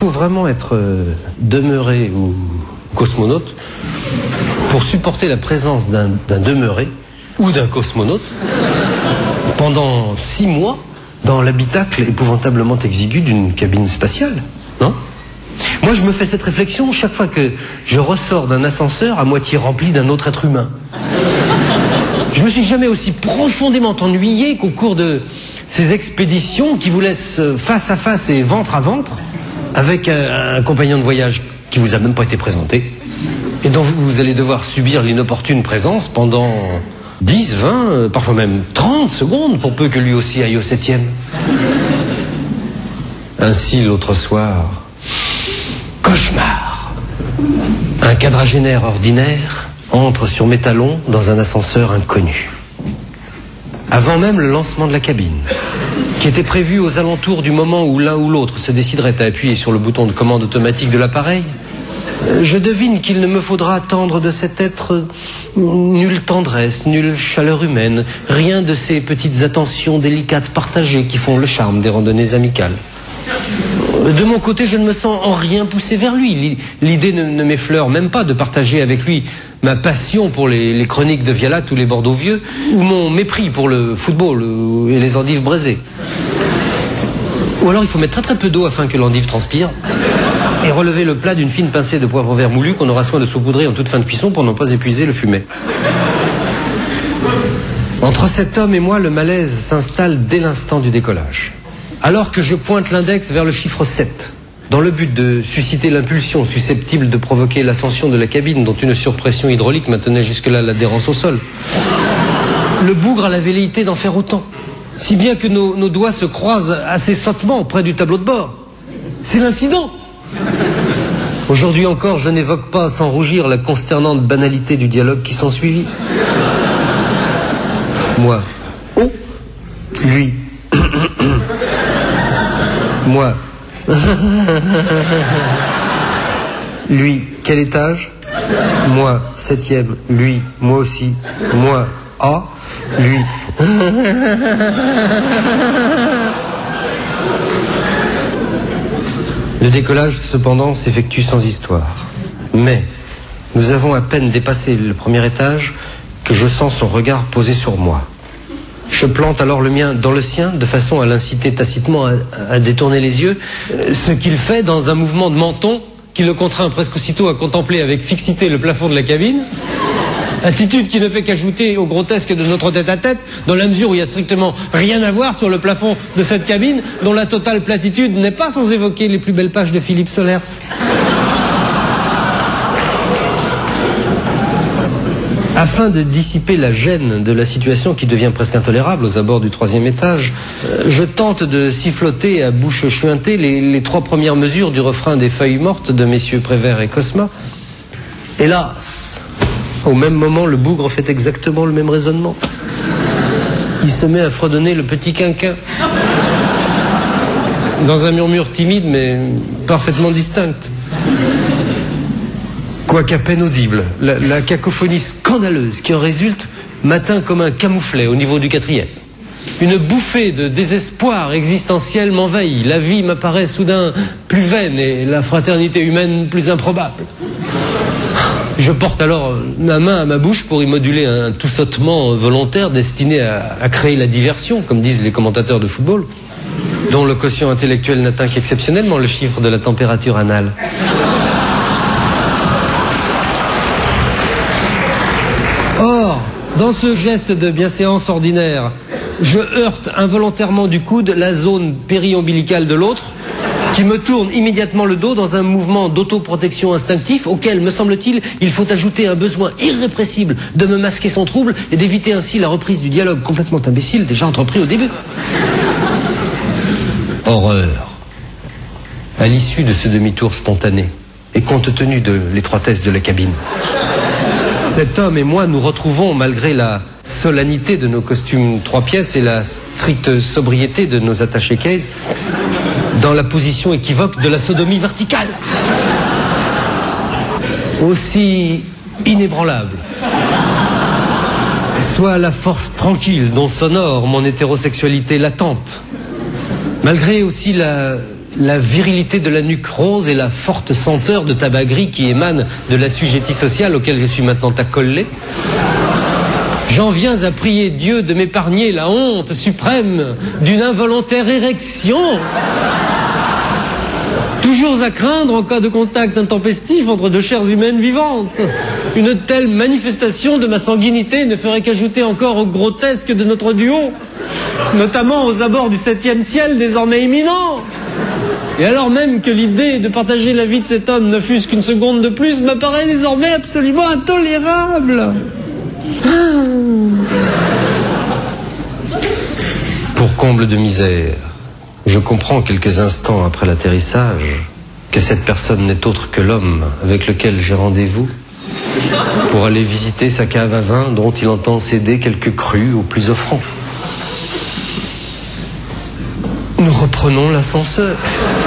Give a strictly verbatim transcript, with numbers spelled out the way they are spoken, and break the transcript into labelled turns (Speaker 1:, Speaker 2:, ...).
Speaker 1: faut vraiment être euh, demeuré ou cosmonaute pour supporter la présence d'un d'un demeuré ou d'un cosmonaute pendant six mois dans l'habitacle épouvantablement exigu d'une cabine spatiale, non? Moi, je me fais cette réflexion chaque fois que je ressors d'un ascenseur à moitié rempli d'un autre être humain. Je me suis jamais aussi profondément ennuyé qu'au cours de ces expéditions qui vous laissent face à face et ventre à ventre avec un, un compagnon de voyage qui vous a même pas été présenté et dont vous, vous allez devoir subir l'inopportune présence pendant dix, vingt, euh, parfois même trente secondes pour peu que lui aussi aille au septième. Ainsi, l'autre soir, cauchemar. Un quadragénaire ordinaire entre sur mes talons dans un ascenseur inconnu. Avant même le lancement de la cabine, qui était prévu aux alentours du moment où l'un ou l'autre se déciderait à appuyer sur le bouton de commande automatique de l'appareil, je devine qu'il ne me faudra attendre de cet être nulle tendresse, nulle chaleur humaine, rien de ces petites attentions délicates partagées qui font le charme des randonnées amicales. De mon côté, je ne me sens en rien poussé vers lui. L'idée ne, ne m'effleure même pas de partager avec lui ma passion pour les, les chroniques de Vialat ou les Bordeaux vieux, ou mon mépris pour le football et les endives braisées. Ou alors il faut mettre très très peu d'eau afin que l'endive transpire, et relever le plat d'une fine pincée de poivre vert moulu qu'on aura soin de saupoudrer en toute fin de cuisson pour ne pas épuiser le fumet. Entre cet homme et moi, le malaise s'installe dès l'instant du décollage. Alors que je pointe l'index vers le chiffre sept, dans le but de susciter l'impulsion susceptible de provoquer l'ascension de la cabine dont une surpression hydraulique maintenait jusque-là l'adhérence au sol, le bougre a la velléité d'en faire autant, si bien que nos, nos doigts se croisent assez sottement près du tableau de bord. C'est l'incident. Aujourd'hui encore, je n'évoque pas sans rougir la consternante banalité du dialogue qui s'ensuivit. Moi, oh, lui, moi, lui, quel étage? Moi, septième, lui, moi aussi, moi, ah, lui. Le décollage, cependant, s'effectue sans histoire. Mais nous avons à peine dépassé le premier étage que je sens son regard posé sur moi. Je plante alors le mien dans le sien, de façon à l'inciter tacitement à, à détourner les yeux, ce qu'il fait dans un mouvement de menton qui le contraint presque aussitôt à contempler avec fixité le plafond de la cabine. Attitude qui ne fait qu'ajouter au grotesque de notre tête-à-tête, dans la mesure où il n'y a strictement rien à voir sur le plafond de cette cabine, dont la totale platitude n'est pas sans évoquer les plus belles pages de Philippe Solers. Afin de dissiper la gêne de la situation qui devient presque intolérable aux abords du troisième étage, je tente de siffloter à bouche chuintée les, les trois premières mesures du refrain des Feuilles mortes de messieurs Prévert et Cosma. Hélas, au même moment, le bougre fait exactement le même raisonnement. Il se met à fredonner le petit quinquin, dans un murmure timide mais parfaitement distinct. Quoique à peine audible, la, la cacophonie scandaleuse qui en résulte m'atteint comme un camouflet au niveau du quatrième. Une bouffée de désespoir existentiel m'envahit. La vie m'apparaît soudain plus vaine et la fraternité humaine plus improbable. Je porte alors ma main à ma bouche pour y moduler un toussotement volontaire destiné à, à créer la diversion, comme disent les commentateurs de football, dont le quotient intellectuel n'atteint qu'exceptionnellement le chiffre de la température anale. Or, dans ce geste de bienséance ordinaire, je heurte involontairement du coude la zone péri-ombilicale de l'autre, qui me tourne immédiatement le dos dans un mouvement d'autoprotection instinctif auquel, me semble-t-il, il faut ajouter un besoin irrépressible de me masquer son trouble et d'éviter ainsi la reprise du dialogue complètement imbécile déjà entrepris au début. Horreur. À l'issue de ce demi-tour spontané, et compte tenu de l'étroitesse de la cabine, cet homme et moi nous retrouvons, malgré la solennité de nos costumes trois pièces et la stricte sobriété de nos attachés case, dans la position équivoque de la sodomie verticale. Aussi inébranlable soit la force tranquille dont s'honore mon hétérosexualité latente, malgré aussi la la virilité de la nuque rose et la forte senteur de tabac gris qui émane de l'assujetti social auquel je suis maintenant accolé, j'en viens à prier Dieu de m'épargner la honte suprême d'une involontaire érection. Toujours à craindre en cas de contact intempestif entre deux chairs humaines vivantes. Une telle manifestation de ma sanguinité ne ferait qu'ajouter encore au grotesque de notre duo, notamment aux abords du septième ciel désormais imminent. Et alors même que l'idée de partager la vie de cet homme ne fût-ce qu'une seconde de plus m'apparaît désormais absolument intolérable. Pour comble de misère, je comprends quelques instants après l'atterrissage que cette personne n'est autre que l'homme avec lequel j'ai rendez-vous pour aller visiter sa cave à vin dont il entend céder quelques crus aux plus offrants. Nous reprenons l'ascenseur.